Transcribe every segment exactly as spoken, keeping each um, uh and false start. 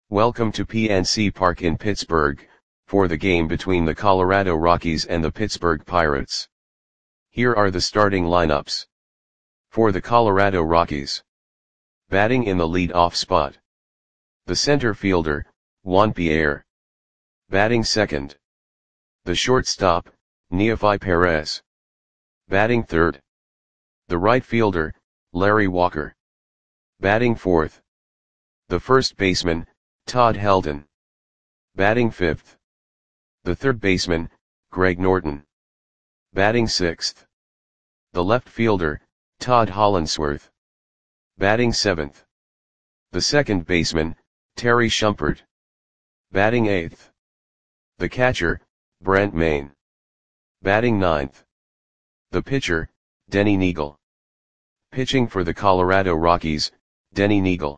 Welcome to P N C Park in Pittsburgh, for the game between the Colorado Rockies and the Pittsburgh Pirates. Here are the starting lineups. For the Colorado Rockies. Batting in the lead-off spot. The center fielder, Juan Pierre. Batting second. The shortstop, Neofi Perez. Batting third. The right fielder, Larry Walker. Batting fourth. The first baseman, Todd Helton. Batting fifth. The third baseman, Greg Norton. Batting sixth. The left fielder, Todd Hollandsworth. Batting seventh. The second baseman, Terry Shumpert. Batting eighth. The catcher, Brent Mayne. Batting ninth. The pitcher, Denny Neagle. Pitching for the Colorado Rockies, Denny Neagle.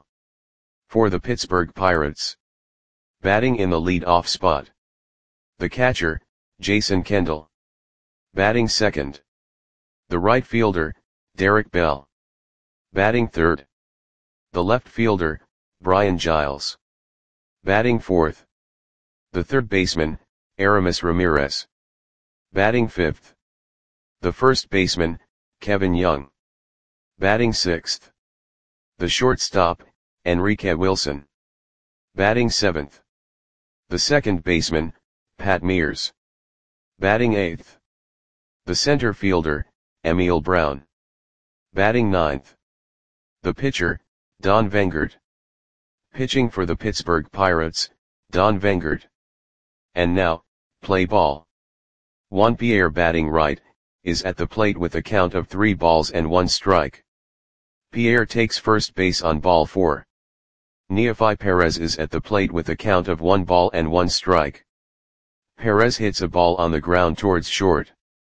For the Pittsburgh Pirates. Batting in the lead-off spot. The catcher, Jason Kendall. Batting second. The right fielder, Derek Bell. Batting third. The left fielder, Brian Giles. Batting fourth. The third baseman, Aramis Ramirez. Batting fifth. The first baseman, Kevin Young. Batting sixth. The shortstop, Enrique Wilson. Batting seventh. The second baseman, Pat Mears. Batting eighth. The center fielder, Emil Brown. Batting ninth. The pitcher, Don Vengert. Pitching for the Pittsburgh Pirates, Don Vengert. And now, play ball. Juan Pierre batting right, is at the plate with a count of three balls and one strike. Pierre takes first base on ball four. Neofi Perez is at the plate with a count of one ball and one strike. Perez hits a ball on the ground towards short.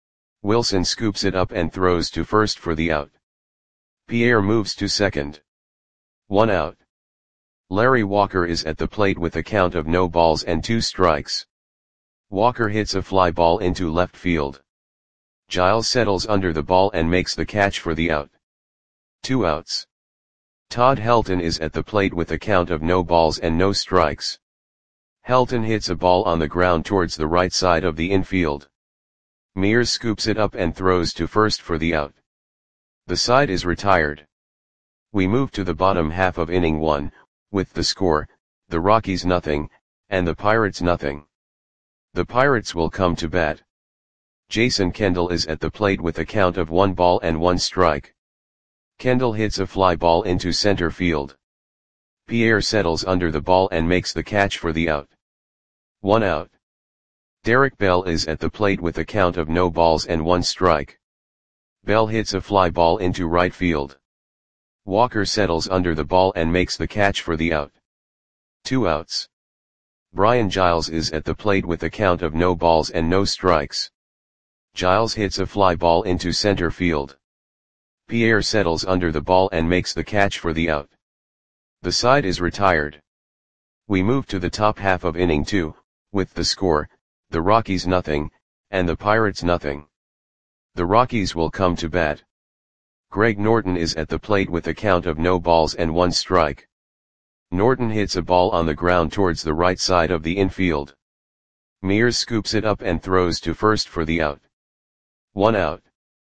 Wilson scoops it up and throws to first for the out. Pierre moves to second. One out. Larry Walker is at the plate with a count of no balls and two strikes. Walker hits a fly ball into left field. Giles settles under the ball and makes the catch for the out. Two outs. Todd Helton is at the plate with a count of no balls and no strikes. Helton hits a ball on the ground towards the right side of the infield. Mears scoops it up and throws to first for the out. The side is retired. We move to the bottom half of inning one, with the score, the Rockies nothing, and the Pirates nothing. The Pirates will come to bat. Jason Kendall is at the plate with a count of one ball and one strike. Kendall hits a fly ball into center field. Pierre settles under the ball and makes the catch for the out. One out. Derek Bell is at the plate with a count of no balls and one strike. Bell hits a fly ball into right field. Walker settles under the ball and makes the catch for the out. Two outs. Brian Giles is at the plate with a count of no balls and no strikes. Giles hits a fly ball into center field. Pierre settles under the ball and makes the catch for the out. The side is retired. We move to the top half of inning two, with the score, the Rockies nothing, and the Pirates nothing. The Rockies will come to bat. Greg Norton is at the plate with a count of no balls and one strike. Norton hits a ball on the ground towards the right side of the infield. Mears scoops it up and throws to first for the out. One out.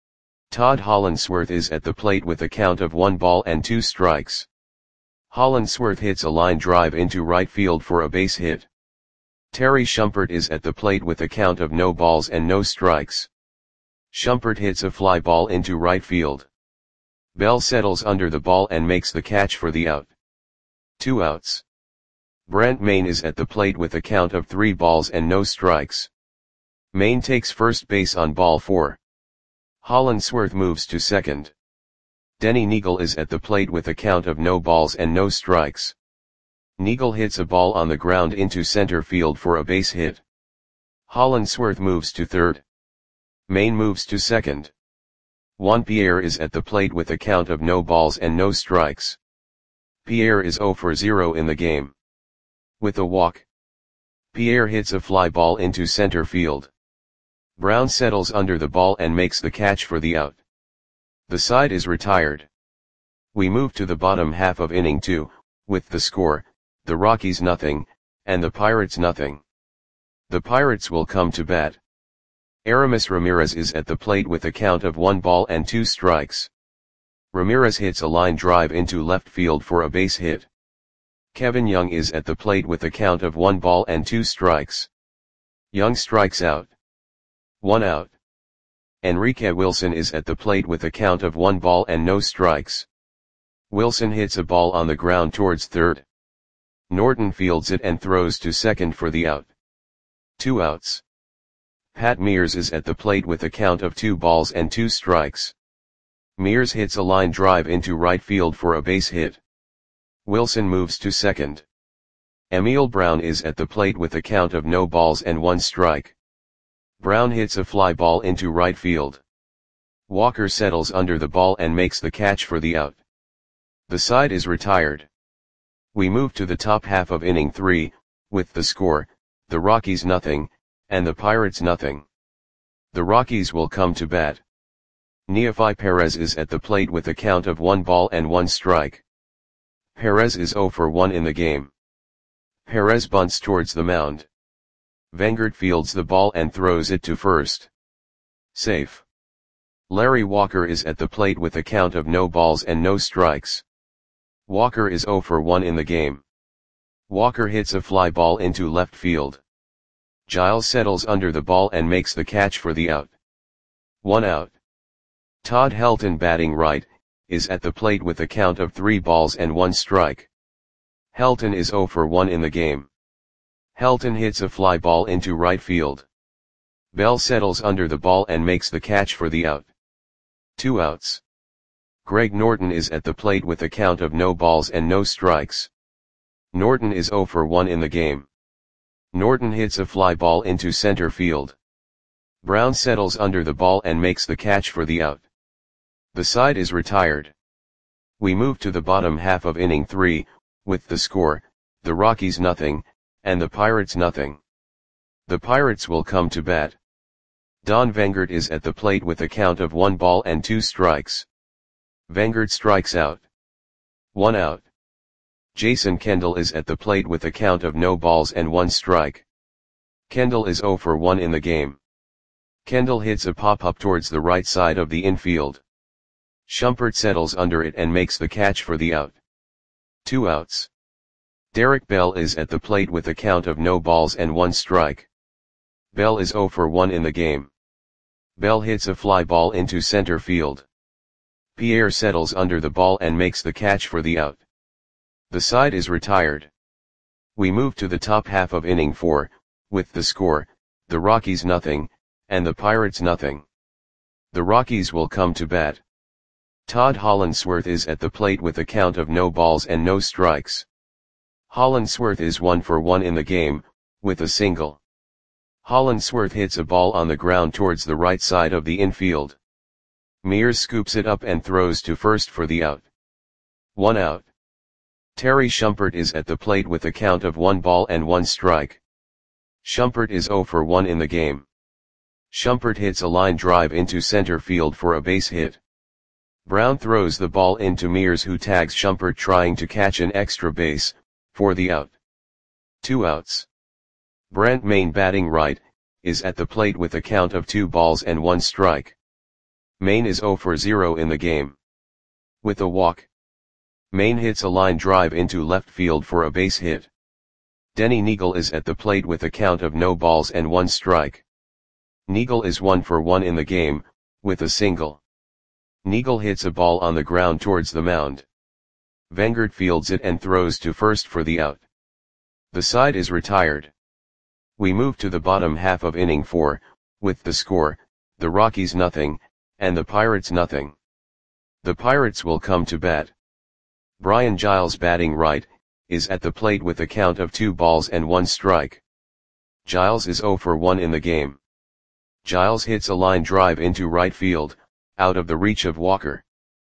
Todd Hollandsworth is at the plate with a count of one ball and two strikes. Hollandsworth hits a line drive into right field for a base hit. Terry Shumpert is at the plate with a count of no balls and no strikes. Shumpert hits a fly ball into right field. Bell settles under the ball and makes the catch for the out. Two outs. Brent Mayne is at the plate with a count of three balls and no strikes. Mayne takes first base on ball four. Hollandsworth moves to second. Denny Neagle is at the plate with a count of no balls and no strikes. Neagle hits a ball on the ground into center field for a base hit. Hollandsworth moves to third. Mayne moves to second. Juan Pierre is at the plate with a count of no balls and no strikes. Pierre is zero for zero in the game. With a walk. Pierre hits a fly ball into center field. Brown settles under the ball and makes the catch for the out. The side is retired. We move to the bottom half of inning two, with the score, the Rockies nothing, and the Pirates nothing. The Pirates will come to bat. Aramis Ramirez is at the plate with a count of one ball and two strikes. Ramirez hits a line drive into left field for a base hit. Kevin Young is at the plate with a count of one ball and two strikes. Young strikes out. One out. Enrique Wilson is at the plate with a count of one ball and no strikes. Wilson hits a ball on the ground towards third. Norton fields it and throws to second for the out. Two outs. Pat Mears is at the plate with a count of two balls and two strikes. Mears hits a line drive into right field for a base hit. Wilson moves to second. Emil Brown is at the plate with a count of no balls and one strike. Brown hits a fly ball into right field. Walker settles under the ball and makes the catch for the out. The side is retired. We move to the top half of inning three, with the score, the Rockies nothing, and the Pirates nothing. The Rockies will come to bat. Neefi Perez is at the plate with a count of one ball and one strike. Perez is zero for one in the game. Perez bunts towards the mound. Vengert fields the ball and throws it to first. Safe. Larry Walker is at the plate with a count of no balls and no strikes. Walker is zero for one in the game. Walker hits a fly ball into left field. Giles settles under the ball and makes the catch for the out. One out. Todd Helton, batting right, is at the plate with a count of three balls and one strike. Helton is zero for one in the game. Helton hits a fly ball into right field. Bell settles under the ball and makes the catch for the out. Two outs. Greg Norton is at the plate with a count of no balls and no strikes. Norton is zero for one in the game. Norton hits a fly ball into center field. Brown settles under the ball and makes the catch for the out. The side is retired. We move to the bottom half of inning three, with the score, the Rockies nothing, and the Pirates nothing. The Pirates will come to bat. Don Vengert is at the plate with a count of one ball and two strikes. Vengert strikes out. One out. Jason Kendall is at the plate with a count of no balls and one strike. Kendall is zero for one in the game. Kendall hits a pop-up towards the right side of the infield. Shumpert settles under it and makes the catch for the out. Two outs. Derek Bell is at the plate with a count of no balls and one strike. Bell is zero for one in the game. Bell hits a fly ball into center field. Pierre settles under the ball and makes the catch for the out. The side is retired. We move to the top half of inning four, with the score, the Rockies nothing, and the Pirates nothing. The Rockies will come to bat. Todd Hollandsworth is at the plate with a count of no balls and no strikes. Hollandsworth is one for one in the game, with a single. Hollandsworth hits a ball on the ground towards the right side of the infield. Mears scoops it up and throws to first for the out. One out. Terry Shumpert is at the plate with a count of one ball and one strike. Shumpert is zero for one in the game. Shumpert hits a line drive into center field for a base hit. Brown throws the ball into Mears, who tags Shumpert trying to catch an extra base, for the out. Two outs. Brent Maine, batting right, is at the plate with a count of two balls and one strike. Maine is zero for zero in the game. With a walk. Maine hits a line drive into left field for a base hit. Denny Neagle is at the plate with a count of no balls and one strike. Neagle is one for one in the game, with a single. Neagle hits a ball on the ground towards the mound. Vengert fields it and throws to first for the out. The side is retired. We move to the bottom half of inning four, with the score, the Rockies nothing, and the Pirates nothing. The Pirates will come to bat. Brian Giles, batting right, is at the plate with a count of two balls and one strike. Giles is zero for one in the game. Giles hits a line drive into right field, out of the reach of Walker.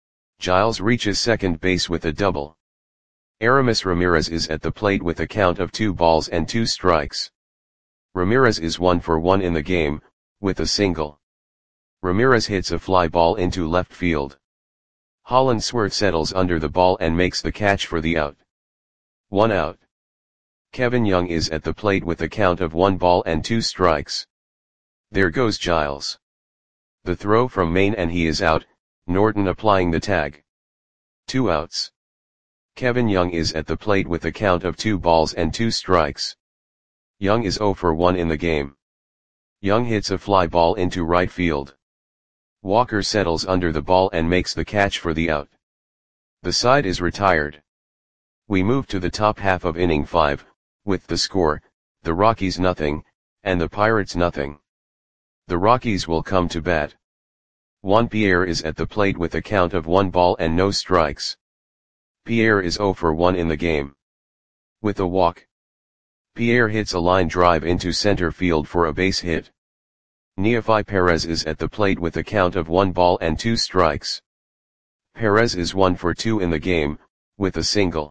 Giles reaches second base with a double. Aramis Ramirez is at the plate with a count of two balls and two strikes. Ramirez is one for one in the game, with a single. Ramirez hits a fly ball into left field. Hollandsworth settles under the ball and makes the catch for the out. One out. Kevin Young is at the plate with a count of one ball and two strikes. There goes Giles. The throw from Maine and he is out, Norton applying the tag. Two outs. Kevin Young is at the plate with a count of two balls and two strikes. Young is oh for one in the game. Young hits a fly ball into right field. Walker settles under the ball and makes the catch for the out. The side is retired. We move to the top half of inning five, with the score, the Rockies nothing, and the Pirates nothing. The Rockies will come to bat. Juan Pierre is at the plate with a count of one ball and no strikes. Pierre is oh for one in the game. With a walk. Pierre hits a line drive into center field for a base hit. Neefi Perez is at the plate with a count of one ball and two strikes. Perez is one for two in the game, with a single.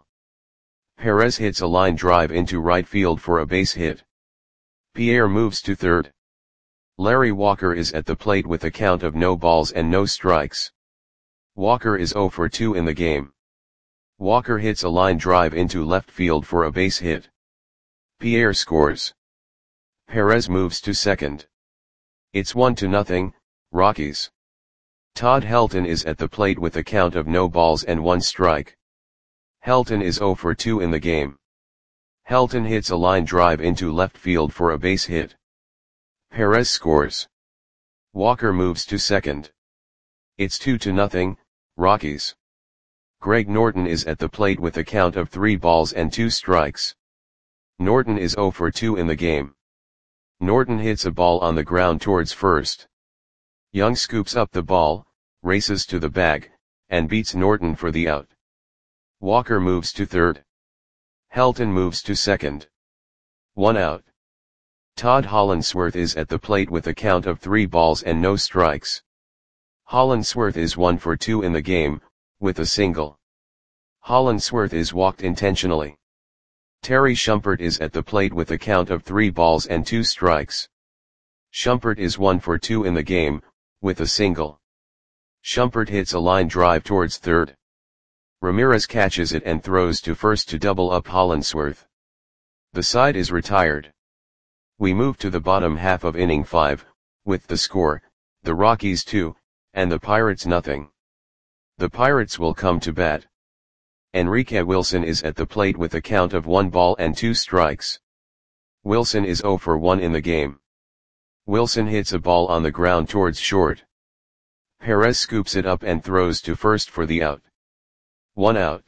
Perez hits a line drive into right field for a base hit. Pierre moves to third. Larry Walker is at the plate with a count of no balls and no strikes. Walker is oh for two in the game. Walker hits a line drive into left field for a base hit. Pierre scores. Perez moves to second. It's one to nothing, Rockies. Todd Helton is at the plate with a count of no balls and one strike. Helton is oh for two in the game. Helton hits a line drive into left field for a base hit. Perez scores. Walker moves to second. It's two to nothing, Rockies. Greg Norton is at the plate with a count of three balls and two strikes. Norton is oh for two in the game. Norton hits a ball on the ground towards first. Young scoops up the ball, races to the bag, and beats Norton for the out. Walker moves to third. Helton moves to second. One out. Todd Hollandsworth is at the plate with a count of three balls and no strikes. Hollandsworth is one for two in the game, with a single. Hollandsworth is walked intentionally. Terry Shumpert is at the plate with a count of three balls and two strikes. Shumpert is one for two in the game, with a single. Shumpert hits a line drive towards third. Ramirez catches it and throws to first to double up Hollandsworth. The side is retired. We move to the bottom half of inning five, with the score, the Rockies two, and the Pirates nothing. The Pirates will come to bat. Enrique Wilson is at the plate with a count of one ball and two strikes. Wilson is oh for one in the game. Wilson hits a ball on the ground towards short. Perez scoops it up and throws to first for the out. One out.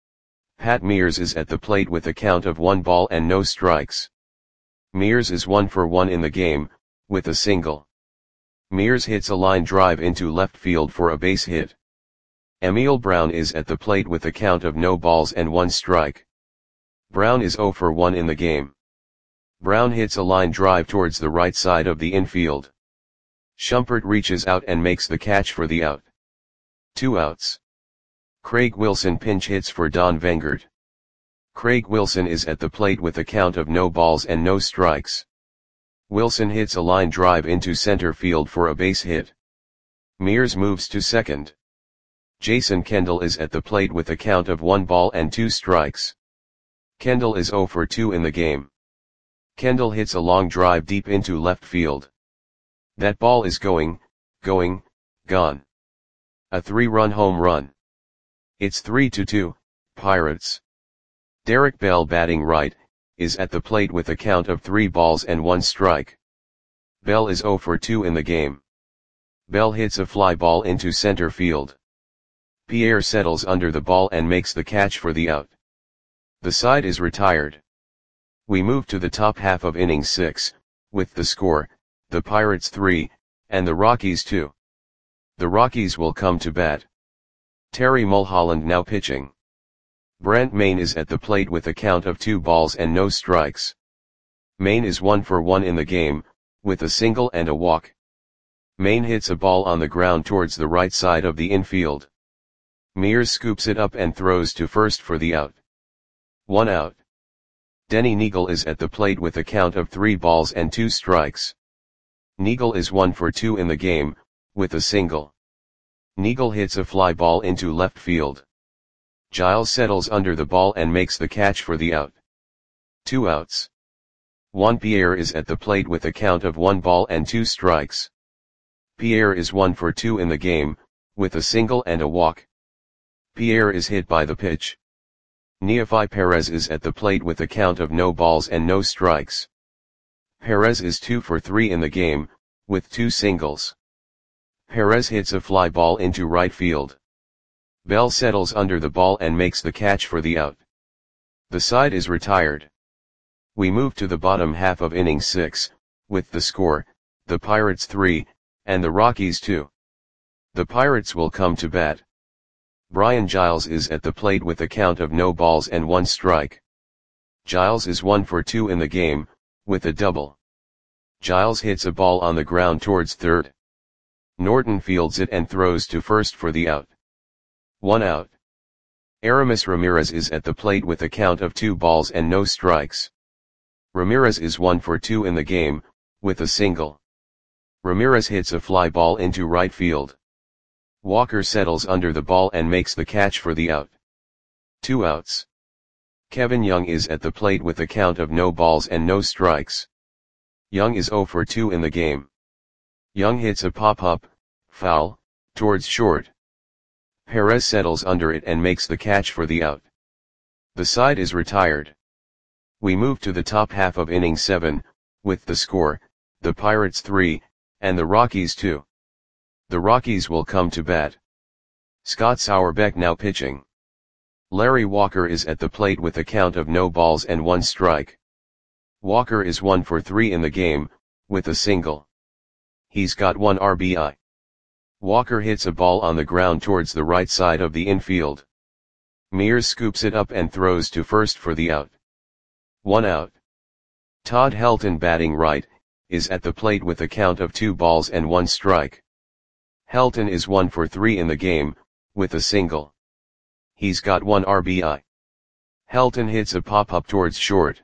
Pat Mears is at the plate with a count of one ball and no strikes. Mears is one for one in the game, with a single. Mears hits a line drive into left field for a base hit. Emil Brown is at the plate with a count of no balls and one strike. Brown is oh for one in the game. Brown hits a line drive towards the right side of the infield. Shumpert reaches out and makes the catch for the out. Two outs. Craig Wilson pinch hits for Don Vengert. Craig Wilson is at the plate with a count of no balls and no strikes. Wilson hits a line drive into center field for a base hit. Mears moves to second. Jason Kendall is at the plate with a count of one ball and two strikes. Kendall is oh for two in the game. Kendall hits a long drive deep into left field. That ball is going, going, gone. A three-run home run. It's three to two, Pirates. Derek Bell, batting right, is at the plate with a count of three balls and one strike. Bell is oh for two in the game. Bell hits a fly ball into center field. Pierre settles under the ball and makes the catch for the out. The side is retired. We move to the top half of inning six, with the score, the Pirates three, and the Rockies two. The Rockies will come to bat. Terry Mulholland now pitching. Brent Maine is at the plate with a count of two balls and no strikes. Maine is one for one in the game, with a single and a walk. Maine hits a ball on the ground towards the right side of the infield. Mears scoops it up and throws to first for the out. One out. Denny Neagle is at the plate with a count of three balls and two strikes. Neagle is one for two in the game, with a single. Neagle hits a fly ball into left field. Giles settles under the ball and makes the catch for the out. Two outs. Juan Pierre is at the plate with a count of one ball and two strikes. Pierre is one for two in the game, with a single and a walk. Pierre is hit by the pitch. Neofi Perez is at the plate with a count of no balls and no strikes. Perez is two for three in the game, with two singles. Perez hits a fly ball into right field. Bell settles under the ball and makes the catch for the out. The side is retired. We move to the bottom half of inning six, with the score, the Pirates three, and the Rockies two. The Pirates will come to bat. Brian Giles is at the plate with a count of no balls and one strike. Giles is one for two in the game, with a double. Giles hits a ball on the ground towards third. Norton fields it and throws to first for the out. One out. Aramis Ramirez is at the plate with a count of two balls and no strikes. Ramirez is one for two in the game, with a single. Ramirez hits a fly ball into right field. Walker settles under the ball and makes the catch for the out. Two outs. Kevin Young is at the plate with a count of no balls and no strikes. Young is zero for two in the game. Young hits a pop-up, foul, towards short. Perez settles under it and makes the catch for the out. The side is retired. We move to the top half of inning seven, with the score, the Pirates three, and the Rockies two. The Rockies will come to bat. Scott Sauerbeck now pitching. Larry Walker is at the plate with a count of no balls and one strike. Walker is one for three in the game, with a single. He's got one R B I. Walker hits a ball on the ground towards the right side of the infield. Mears scoops it up and throws to first for the out. One out. Todd Helton, batting right, is at the plate with a count of two balls and one strike. Helton is one for three in the game, with a single. He's got one R B I. Helton hits a pop-up towards short.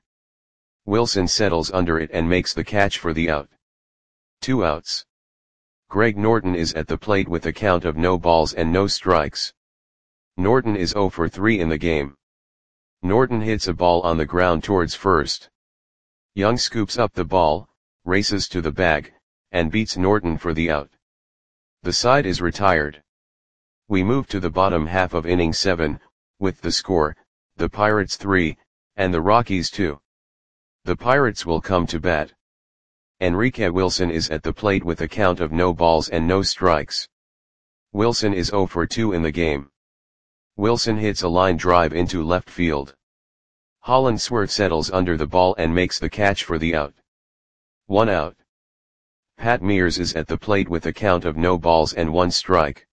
Wilson settles under it and makes the catch for the out. Two outs. Greg Norton is at the plate with a count of no balls and no strikes. Norton is zero for three in the game. Norton hits a ball on the ground towards first. Young scoops up the ball, races to the bag, and beats Norton for the out. The side is retired. We move to the bottom half of inning seven, with the score, the Pirates three, and the Rockies two. The Pirates will come to bat. Enrique Wilson is at the plate with a count of no balls and no strikes. Wilson is zero for two in the game. Wilson hits a line drive into left field. Hollandsworth settles under the ball and makes the catch for the out. One out. Pat Mears is at the plate with a count of no balls and one strike.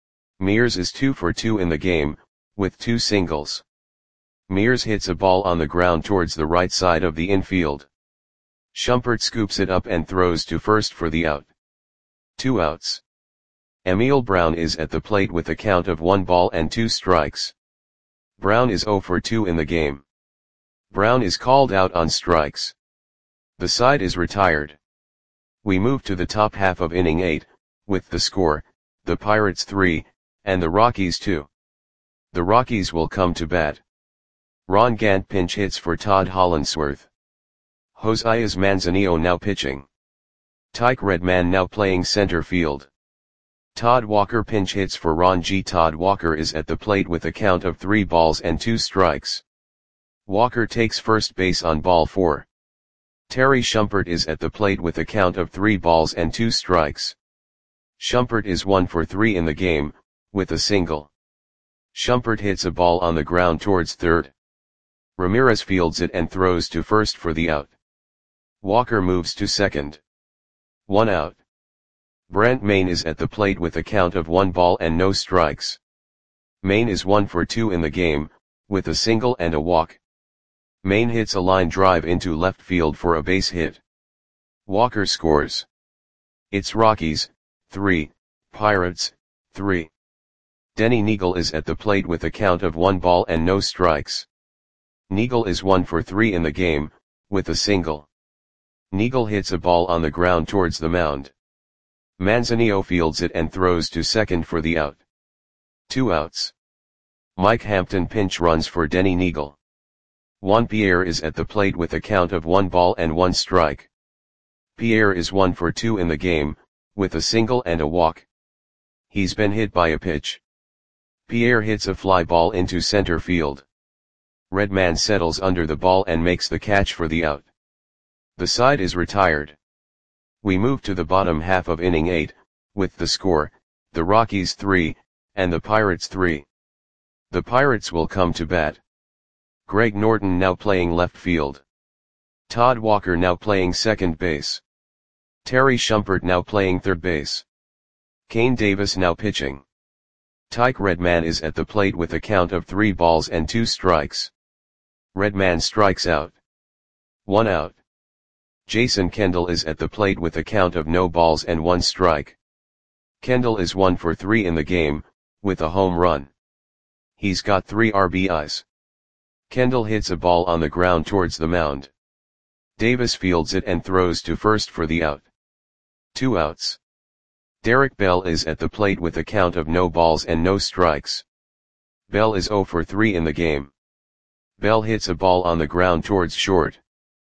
Mears is two for two in the game, with two singles. Mears hits a ball on the ground towards the right side of the infield. Shumpert scoops it up and throws to first for the out. Two outs. Emil Brown is at the plate with a count of one ball and two strikes. Brown is zero for two in the game. Brown is called out on strikes. The side is retired. We move to the top half of inning eight, with the score, the Pirates three, and the Rockies two. The Rockies will come to bat. Ron Gant pinch hits for Todd Hollandsworth. Josias Manzanillo now pitching. Tyke Redman now playing center field. Todd Walker pinch hits for Ron G. Todd Walker is at the plate with a count of three balls and two strikes. Walker takes first base on ball four. Terry Shumpert is at the plate with a count of three balls and two strikes. Shumpert is one for three in the game, with a single. Shumpert hits a ball on the ground towards third. Ramirez fields it and throws to first for the out. Walker moves to second. One out. Brent Maine is at the plate with a count of one ball and no strikes. Maine is one for two in the game, with a single and a walk. Maine hits a line drive into left field for a base hit. Walker scores. It's Rockies, three, Pirates, three. Denny Neagle is at the plate with a count of one ball and no strikes. Neagle is one for three in the game, with a single. Neagle hits a ball on the ground towards the mound. Manzanillo fields it and throws to second for the out. Two outs. Mike Hampton pinch runs for Denny Neagle. Juan Pierre is at the plate with a count of one ball and one strike. Pierre is one for two in the game, with a single and a walk. He's been hit by a pitch. Pierre hits a fly ball into center field. Redman settles under the ball and makes the catch for the out. The side is retired. We move to the bottom half of inning eight, with the score, the Rockies three, and the Pirates three. The Pirates will come to bat. Greg Norton now playing left field. Todd Walker now playing second base. Terry Shumpert now playing third base. Kane Davis now pitching. Tyke Redman is at the plate with a count of three balls and two strikes. Redman strikes out. One out. Jason Kendall is at the plate with a count of no balls and one strike. Kendall is one for three in the game, with a home run. He's got three R B Is. Kendall hits a ball on the ground towards the mound. Davis fields it and throws to first for the out. Two outs. Derek Bell is at the plate with a count of no balls and no strikes. Bell is zero for three in the game. Bell hits a ball on the ground towards short.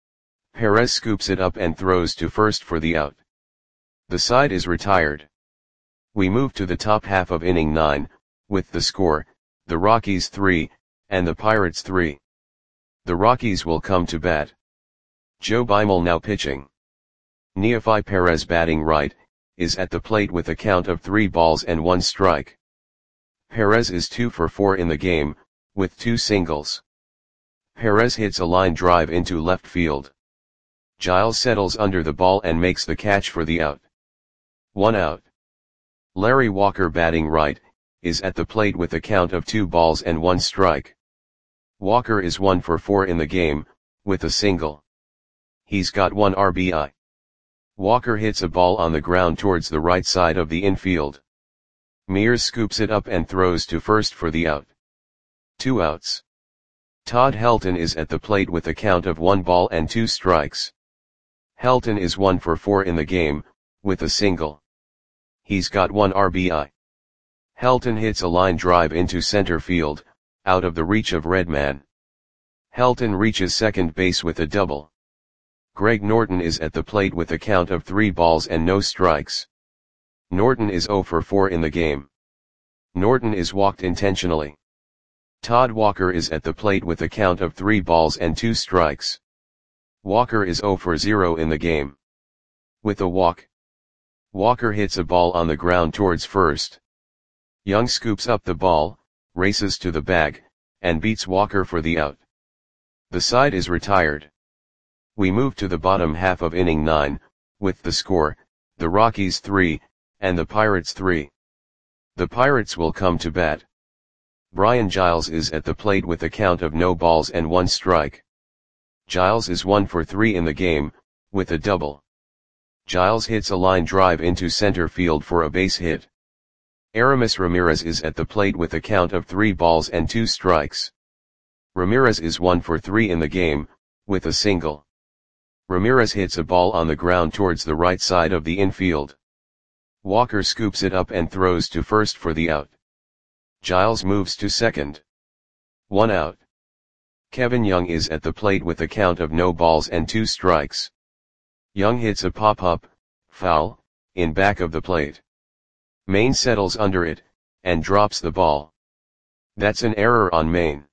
Perez scoops it up and throws to first for the out. The side is retired. We move to the top half of inning nine, with the score, the Rockies three, and the Pirates three. The Rockies will come to bat. Joe Beimel now pitching. Neofi Perez batting right, is at the plate with a count of three balls and one strike. Perez is two for four in the game, with two singles. Perez hits a line drive into left field. Giles settles under the ball and makes the catch for the out. One out. Larry Walker batting right, is at the plate with a count of two balls and one strike. Walker is one for four in the game, with a single. He's got one R B I. Walker hits a ball on the ground towards the right side of the infield. Mears scoops it up and throws to first for the out. Two outs. Todd Helton is at the plate with a count of one ball and two strikes. Helton is one for four in the game, with a single. He's got one R B I. Helton hits a line drive into center field, out of the reach of Redman. Helton reaches second base with a double. Greg Norton is at the plate with a count of three balls and no strikes. Norton is zero for four in the game. Norton is walked intentionally. Todd Walker is at the plate with a count of three balls and two strikes. Walker is zero for zero in the game. With a walk. Walker hits a ball on the ground towards first. Young scoops up the ball, races to the bag, and beats Walker for the out. The side is retired. We move to the bottom half of inning nine, with the score, the Rockies three, and the Pirates three. The Pirates will come to bat. Brian Giles is at the plate with a count of no balls and one strike. Giles is one for three in the game, with a double. Giles hits a line drive into center field for a base hit. Aramis Ramirez is at the plate with a count of three balls and two strikes. Ramirez is one for three in the game, with a single. Ramirez hits a ball on the ground towards the right side of the infield. Walker scoops it up and throws to first for the out. Giles moves to second. One out. Kevin Young is at the plate with a count of no balls and two strikes. Young hits a pop-up, foul, in back of the plate. Maine settles under it, and drops the ball. That's an error on Maine.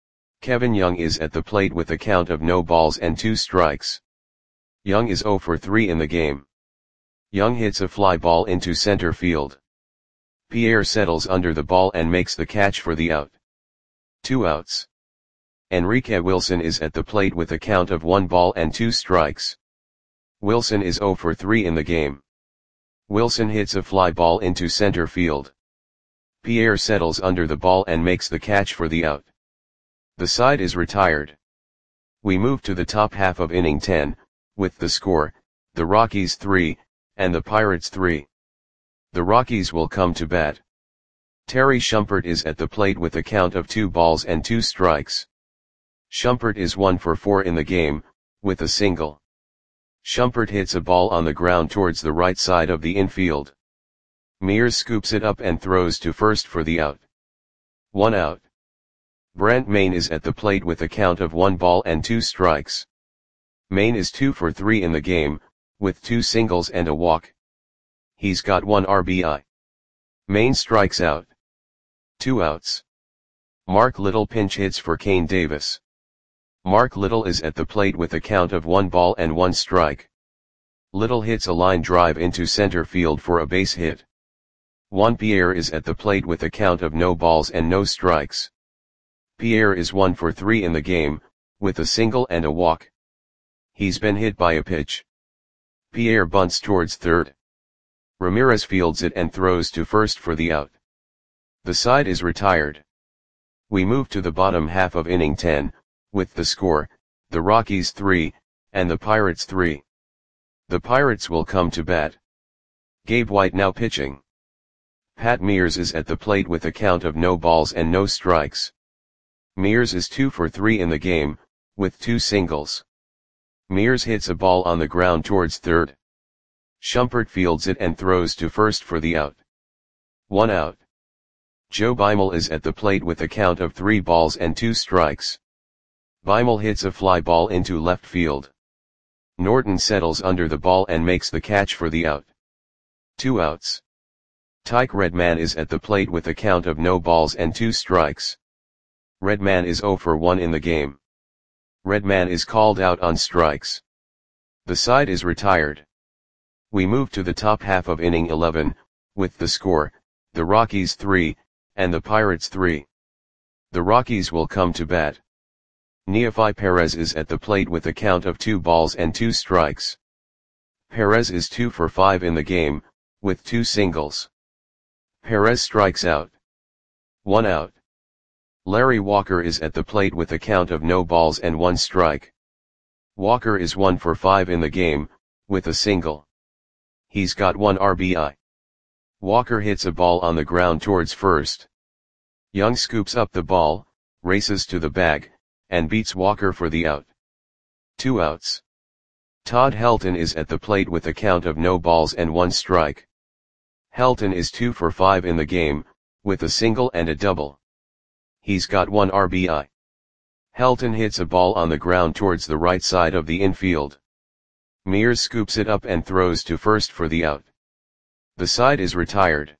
Kevin Young is at the plate with a count of no balls and two strikes. Young is zero for three in the game. Young hits a fly ball into center field. Pierre settles under the ball and makes the catch for the out. Two outs. Enrique Wilson is at the plate with a count of one ball and two strikes. Wilson is zero for three in the game. Wilson hits a fly ball into center field. Pierre settles under the ball and makes the catch for the out. The side is retired. We move to the top half of inning ten, with the score, the Rockies three, and the Pirates three. The Rockies will come to bat. Terry Shumpert is at the plate with a count of two balls and two strikes. Shumpert is one for four in the game, with a single. Shumpert hits a ball on the ground towards the right side of the infield. Mears scoops it up and throws to first for the out. One out. Brent Mayne is at the plate with a count of one ball and two strikes. Mayne is two for three in the game, with two singles and a walk. He's got one R B I. Mayne strikes out. Two outs. Mark Little pinch hits for Kane Davis. Mark Little is at the plate with a count of one ball and one strike. Little hits a line drive into center field for a base hit. Juan Pierre is at the plate with a count of no balls and no strikes. Pierre is one for three in the game, with a single and a walk. He's been hit by a pitch. Pierre bunts towards third. Ramirez fields it and throws to first for the out. The side is retired. We move to the bottom half of inning ten, with the score, the Rockies three, and the Pirates three. The Pirates will come to bat. Gabe White now pitching. Pat Mears is at the plate with a count of no balls and no strikes. Mears is two for three in the game, with two singles. Mears hits a ball on the ground towards third. Shumpert fields it and throws to first for the out. One out. Joe Beimel is at the plate with a count of three balls and two strikes. Beimel hits a fly ball into left field. Norton settles under the ball and makes the catch for the out. Two outs. Tyke Redman is at the plate with a count of no balls and two strikes. Redman is zero for one in the game. Redman is called out on strikes. The side is retired. We move to the top half of inning eleven, with the score, the Rockies three, and the Pirates three. The Rockies will come to bat. Neefi Perez is at the plate with a count of two balls and two strikes. Perez is two for five in the game, with two singles. Perez strikes out. One out. Larry Walker is at the plate with a count of no balls and one strike. Walker is one for five in the game, with a single. He's got one R B I. Walker hits a ball on the ground towards first. Young scoops up the ball, races to the bag, and beats Walker for the out. Two outs. Todd Helton is at the plate with a count of no balls and one strike. Helton is two for five in the game, with a single and a double. He's got one R B I. Helton hits a ball on the ground towards the right side of the infield. Mears scoops it up and throws to first for the out. The side is retired.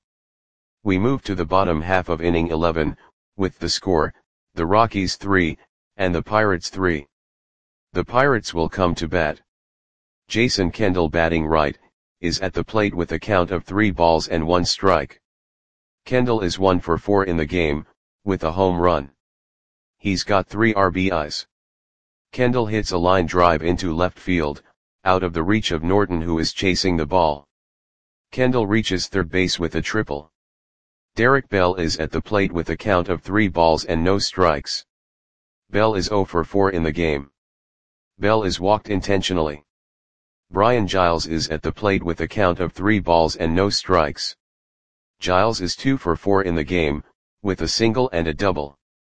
We move to the bottom half of inning eleven, with the score, the Rockies three, and the Pirates three. The Pirates will come to bat. Jason Kendall batting right, is at the plate with a count of three balls and one strike. Kendall is one for four in the game, with a home run. He's got three R B Is. Kendall hits a line drive into left field, out of the reach of Norton who is chasing the ball. Kendall reaches third base with a triple. Derek Bell is at the plate with a count of three balls and no strikes. Bell is zero for four in the game. Bell is walked intentionally. Brian Giles is at the plate with a count of three balls and no strikes. Giles is two for four in the game, with a single and a double.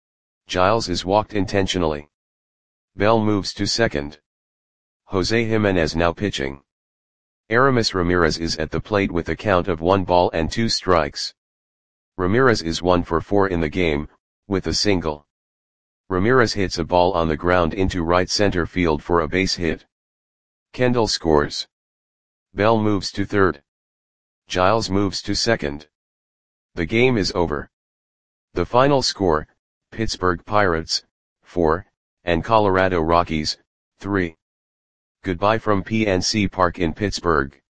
Giles is walked intentionally. Bell moves to second. Jose Jimenez now pitching. Aramis Ramirez is at the plate with a count of one ball and two strikes. Ramirez is one for four in the game, with a single. Ramirez hits a ball on the ground into right center field for a base hit. Kendall scores. Bell moves to third. Giles moves to second. The game is over. The final score, Pittsburgh Pirates, four, and Colorado Rockies, three. Goodbye from P N C Park in Pittsburgh.